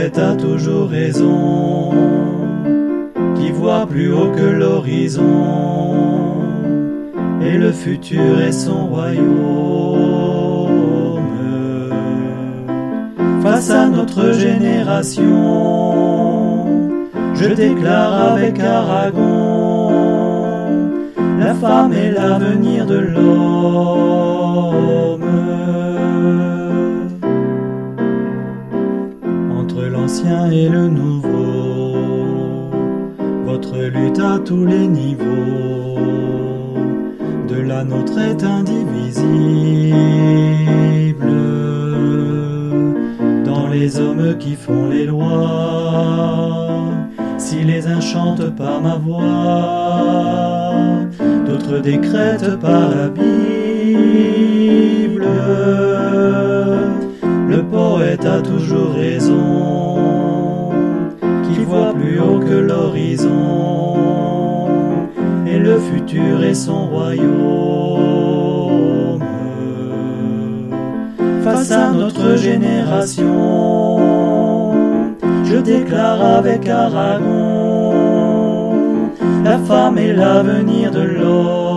poète a toujours raison, qui voit plus haut que l'horizon, et le futur est son royaume. Face à notre génération, je déclare avec Aragon, la femme est l'avenir de l'homme. Entre l'ancien et le nouveau, votre lutte à tous les niveaux de la nôtre est indivisible. Dans les hommes qui font les lois, si les uns chantent par ma voix, d'autres décrètent par la Bible. Le poète a toujours raison, qui voit plus haut que l'horizon, et le futur est son royaume. Face à notre génération, je déclare avec Aragon, la femme est l'avenir de l'homme.